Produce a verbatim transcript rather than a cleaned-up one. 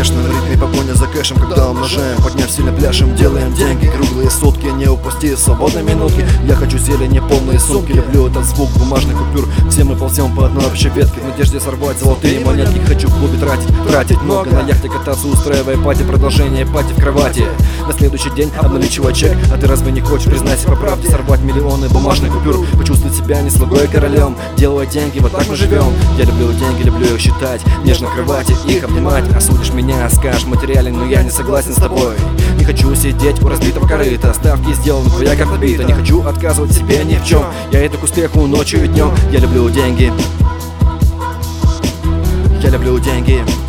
бешеном ритме погоня за кэшем, когда умножаем, подняв сильно пляшем, делаем деньги. Круглые сутки, не упусти свободные минутки. Я хочу зелени, полные сумки. Люблю этот звук бумажных купюр. Все мы ползем по одной общей ветке в надежде сорвать золотые монетки. Хочу в клубе тратить, тратить много, на яхте кататься, устраивая пати. Продолжение пати в кровати. На следующий день обналичивай чек. А ты разве не хочешь, признайся по правде, сорвать миллионы бумажных купюр? Почувствовать себя не слугой, а королем. Делая деньги, вот так мы живем. Я люблю деньги, люблю их считать, нежно кровати их обнимать. Осудишь меня, скажешь материален, но я не согласен с тобой. Не хочу сидеть у разбитого корыта, ставки сделаны, твоя карта бита. Не хочу отказывать себе ни в чем. Я иду к успеху ночью и днем. Я люблю деньги. Я люблю деньги.